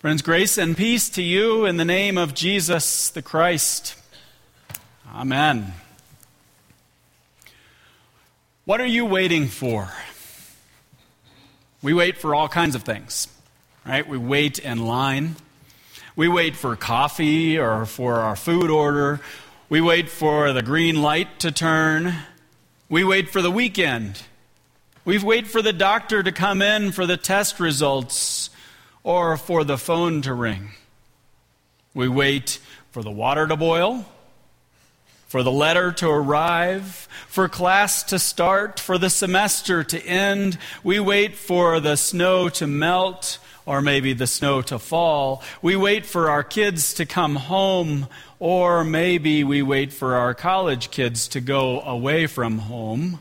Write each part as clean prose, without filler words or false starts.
Friends, grace and peace to you in the name of Jesus the Christ. Amen. What are you waiting for? We wait for all kinds of things, right? We wait in line. We wait for coffee or for our food order. We wait for the green light to turn. We wait for the weekend. We wait for the doctor to come in for the test results or for the phone to ring. We wait for the water to boil, for the letter to arrive, for class to start, for the semester to end. We wait for the snow to melt, or maybe the snow to fall. We wait for our kids to come home, or maybe we wait for our college kids to go away from home.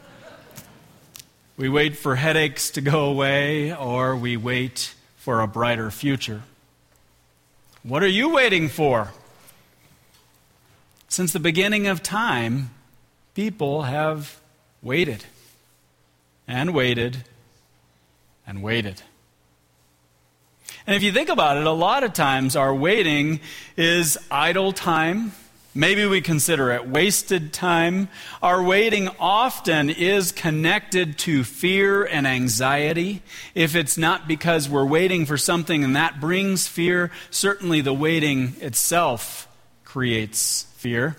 We wait for headaches to go away, or we wait for a brighter future. What are you waiting for? Since the beginning of time, people have waited and waited and waited. And if you think about it, a lot of times our waiting is idle time. Maybe we consider it wasted time. Our waiting often is connected to fear and anxiety. If it's not because we're waiting for something and that brings fear, certainly the waiting itself creates fear.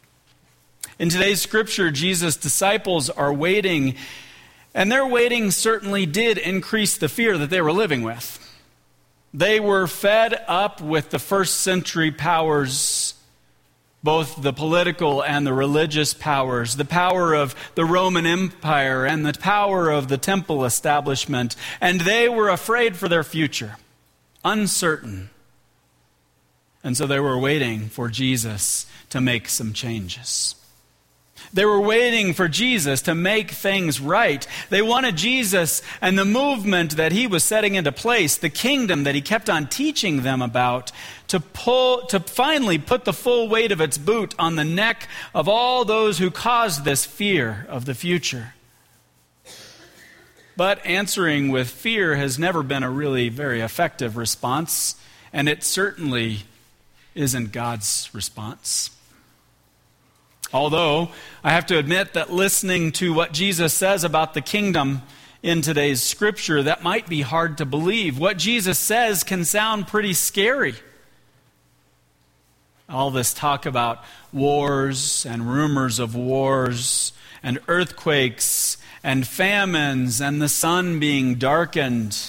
In today's scripture, Jesus' disciples are waiting, and their waiting certainly did increase the fear that they were living with. They were fed up with the first century powers, both the political and the religious powers, the power of the Roman Empire and the power of the temple establishment, and they were afraid for their future, uncertain. And so they were waiting for Jesus to make some changes. They were waiting for Jesus to make things right. They wanted Jesus and the movement that he was setting into place, the kingdom that he kept on teaching them about, to finally put the full weight of its boot on the neck of all those who caused this fear of the future. But answering with fear has never been a really very effective response, and it certainly isn't God's response. Although, I have to admit that listening to what Jesus says about the kingdom in today's scripture, that might be hard to believe. What Jesus says can sound pretty scary. All this talk about wars and rumors of wars and earthquakes and famines and the sun being darkened.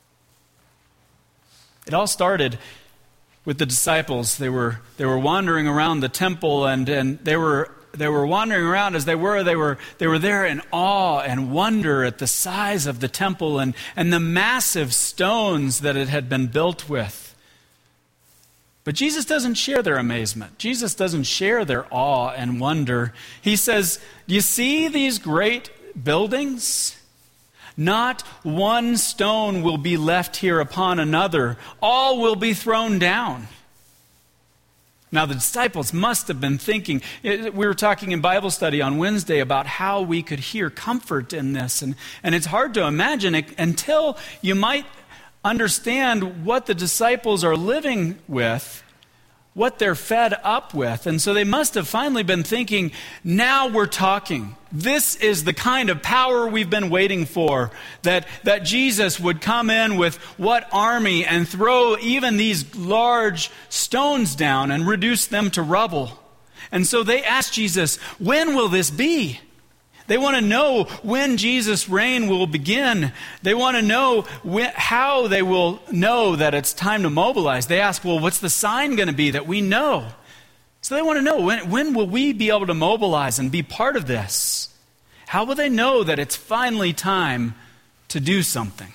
It all started with the disciples. They were wandering around the temple, and they were wandering around as they were there in awe and wonder at the size of the temple and the massive stones that it had been built with. But Jesus doesn't share their amazement. Jesus doesn't share their awe and wonder. He says, "Do you see these great buildings? Not one stone will be left here upon another. All will be thrown down." Now, the disciples must have been thinking. We were talking in Bible study on Wednesday about how we could hear comfort in this. And it's hard to imagine it until you might understand what the disciples are living with, what they're fed up with. And so they must have finally been thinking, now we're talking. This is the kind of power we've been waiting for, that Jesus would come in with what army and throw even these large stones down and reduce them to rubble. And so they asked Jesus, when will this be? They want to know when Jesus' reign will begin. They want to know how they will know that it's time to mobilize. They ask, well, what's the sign going to be that we know? So they want to know, when will we be able to mobilize and be part of this? How will they know that it's finally time to do something?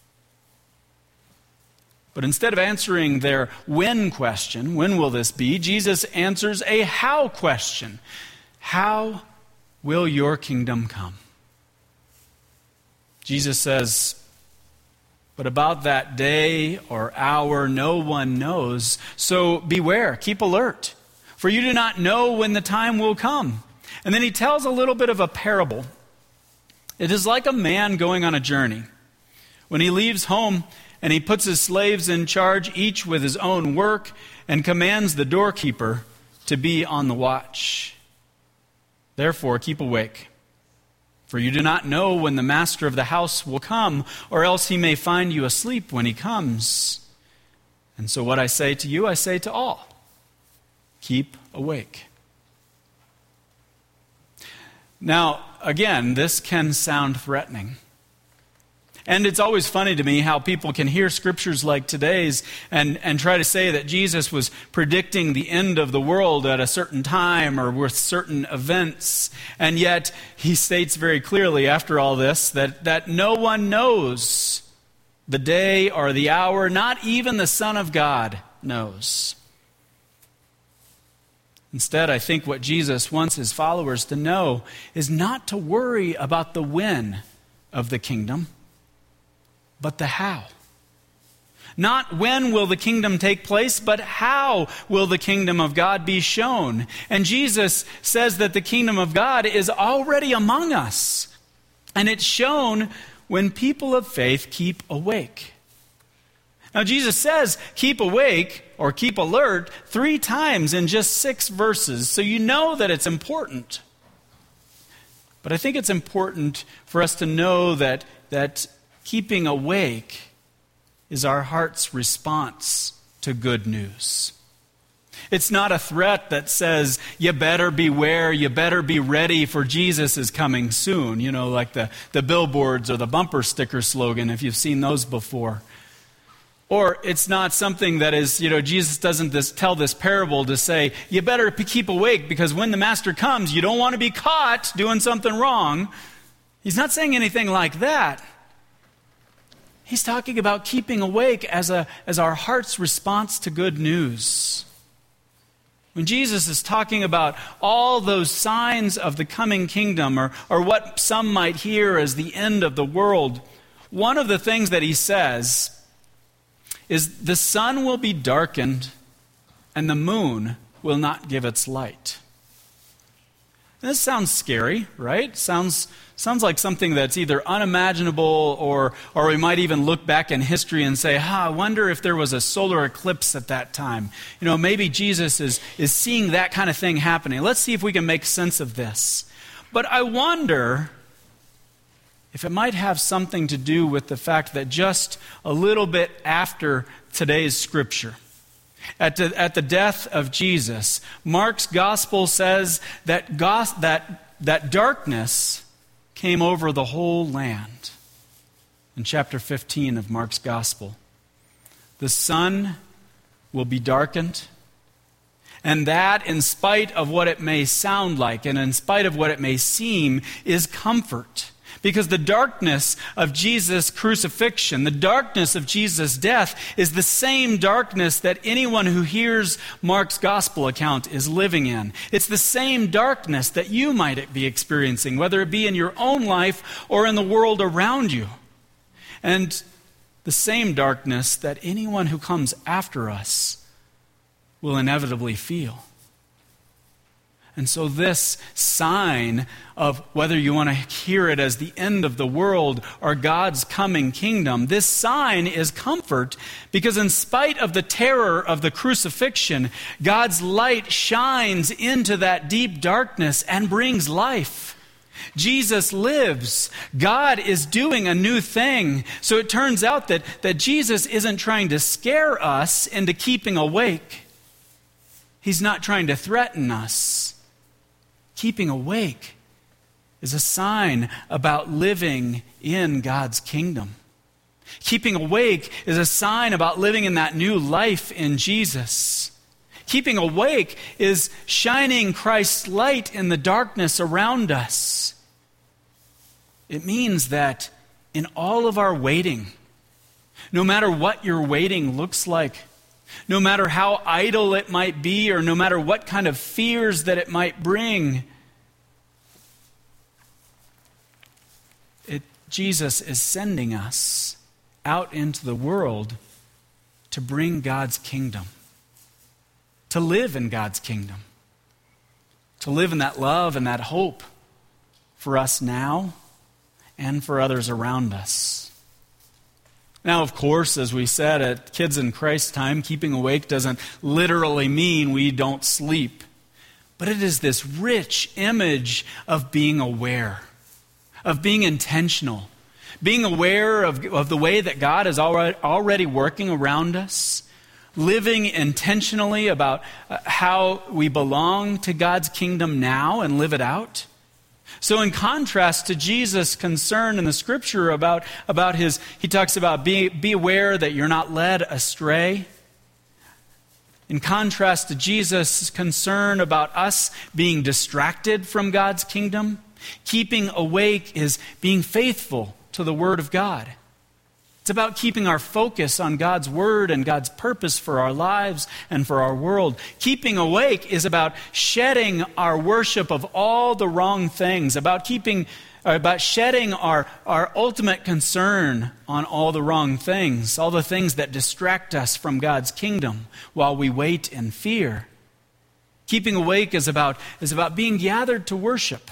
But instead of answering their when question, when will this be, Jesus answers a how question. How will your kingdom come? Jesus says, but about that day or hour no one knows. So beware, keep alert, for you do not know when the time will come. And then he tells a little bit of a parable. It is like a man going on a journey. When he leaves home and he puts his slaves in charge, each with his own work, and commands the doorkeeper to be on the watch. Therefore, keep awake, for you do not know when the master of the house will come, or else he may find you asleep when he comes. And so what I say to you, I say to all, keep awake. Now, again, this can sound threatening. And it's always funny to me how people can hear scriptures like today's and try to say that Jesus was predicting the end of the world at a certain time or with certain events. And yet, he states very clearly after all this that no one knows the day or the hour, not even the Son of God knows. Instead, I think what Jesus wants his followers to know is not to worry about the when of the kingdom, but the how. Not when will the kingdom take place, but how will the kingdom of God be shown? And Jesus says that the kingdom of God is already among us. And it's shown when people of faith keep awake. Now Jesus says keep awake or keep alert 3 times in just 6 verses, so you know that it's important. But I think it's important for us to know that keeping awake is our heart's response to good news. It's not a threat that says, you better beware, you better be ready for Jesus is coming soon. You know, like the billboards or the bumper sticker slogan, if you've seen those before. Or it's not something that is, Jesus doesn't tell this parable to say, you better keep awake because when the master comes, you don't want to be caught doing something wrong. He's not saying anything like that. He's talking about keeping awake as our heart's response to good news. When Jesus is talking about all those signs of the coming kingdom, or what some might hear as the end of the world, one of the things that he says is the sun will be darkened and the moon will not give its light. This sounds scary, right? Sounds like something that's either unimaginable or we might even look back in history and say, I wonder if there was a solar eclipse at that time. Maybe Jesus is seeing that kind of thing happening. Let's see if we can make sense of this. But I wonder if it might have something to do with the fact that just a little bit after today's scripture, at the death of Jesus, Mark's gospel says that darkness came over the whole land. In chapter 15 of Mark's gospel, the sun will be darkened, and that, in spite of what it may sound like and in spite of what it may seem, is comfort. Because the darkness of Jesus' crucifixion, the darkness of Jesus' death, is the same darkness that anyone who hears Mark's gospel account is living in. It's the same darkness that you might be experiencing, whether it be in your own life or in the world around you. And the same darkness that anyone who comes after us will inevitably feel. And so this sign of whether you want to hear it as the end of the world or God's coming kingdom, this sign is comfort because in spite of the terror of the crucifixion, God's light shines into that deep darkness and brings life. Jesus lives. God is doing a new thing. So it turns out that Jesus isn't trying to scare us into keeping awake. He's not trying to threaten us. Keeping awake is a sign about living in God's kingdom. Keeping awake is a sign about living in that new life in Jesus. Keeping awake is shining Christ's light in the darkness around us. It means that in all of our waiting, no matter what your waiting looks like, no matter how idle it might be, or no matter what kind of fears that it might bring, Jesus is sending us out into the world to bring God's kingdom, to live in God's kingdom, to live in that love and that hope for us now and for others around us. Now, of course, as we said at Kids in Christ Time, keeping awake doesn't literally mean we don't sleep. But it is this rich image of being aware, of being intentional, being aware of the way that God is already working around us, living intentionally about how we belong to God's kingdom now and live it out. So in contrast to Jesus' concern in the Scripture about his, he talks about be aware that you're not led astray. In contrast to Jesus' concern about us being distracted from God's kingdom, keeping awake is being faithful to the Word of God. It's about keeping our focus on God's Word and God's purpose for our lives and for our world. Keeping awake is about shedding our worship of all the wrong things, about shedding our ultimate concern on all the wrong things, all the things that distract us from God's kingdom while we wait in fear. Keeping awake is about being gathered to worship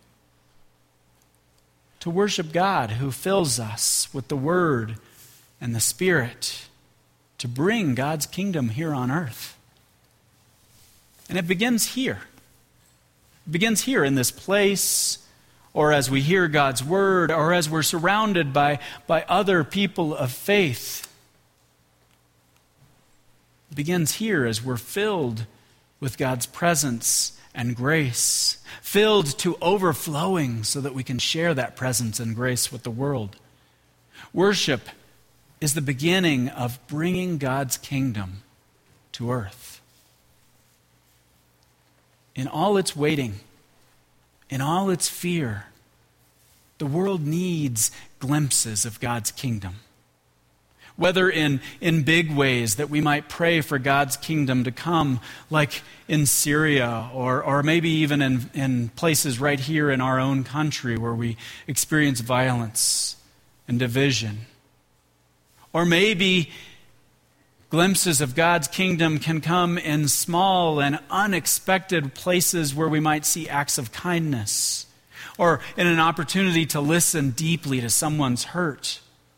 God who fills us with the Word and the Spirit to bring God's kingdom here on earth. And it begins here. It begins here in this place, or as we hear God's Word, or as we're surrounded by other people of faith. It begins here as we're filled with God's presence and grace, filled to overflowing so that we can share that presence and grace with the world. Worship is the beginning of bringing God's kingdom to earth. In all its waiting, in all its fear, the world needs glimpses of God's kingdom. Whether in big ways that we might pray for God's kingdom to come, like in Syria, or maybe even in places right here in our own country where we experience violence and division. Or maybe glimpses of God's kingdom can come in small and unexpected places where we might see acts of kindness, or in an opportunity to listen deeply to someone's hurt.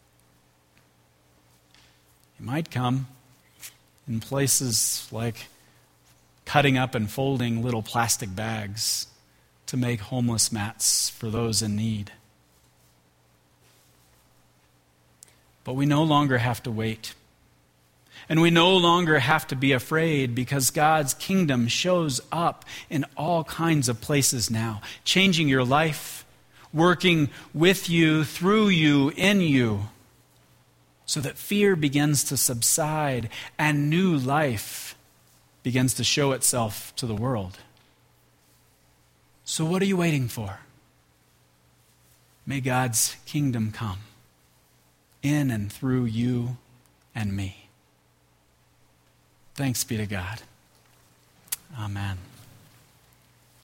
It might come in places like cutting up and folding little plastic bags to make homeless mats for those in need. But we no longer have to wait. And we no longer have to be afraid because God's kingdom shows up in all kinds of places now, changing your life, working with you, through you, in you, so that fear begins to subside and new life begins to show itself to the world. So what are you waiting for? May God's kingdom come in and through you and me. Thanks be to God. Amen.